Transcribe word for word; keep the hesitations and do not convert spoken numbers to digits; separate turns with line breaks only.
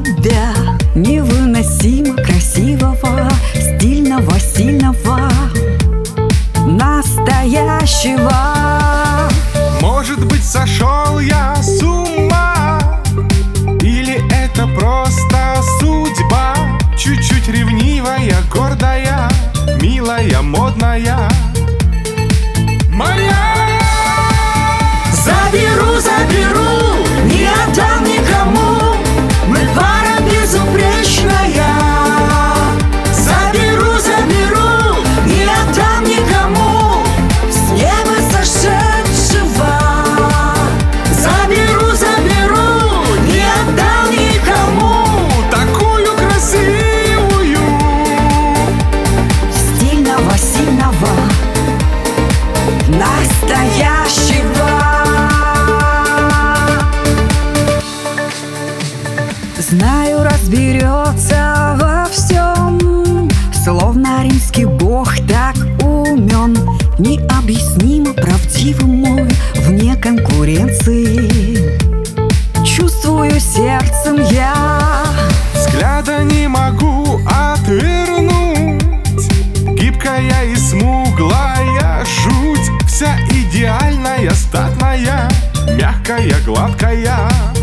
тебя, невыносимо красивого, стильного, сильного, настоящего.
Может быть, сошел я с ума, или это просто судьба? Чуть-чуть ревнивая, гордая, милая, модная, моя.
Заберу, заберу, не отдам никому, мы пара безупречная. Заберу, заберу, не отдам никому, с неба сошедшего. Заберу, заберу, не отдам никому,
такую красивую,
стильного, сильного, настоящего. Знаю, разберется во всем, словно римский бог так умен, необъяснимо правдивый мой, вне конкуренции. Чувствую сердцем я,
взгляда не могу отвернуть. Гибкая и смуглая жуть, вся идеальная, статная, мягкая, гладкая.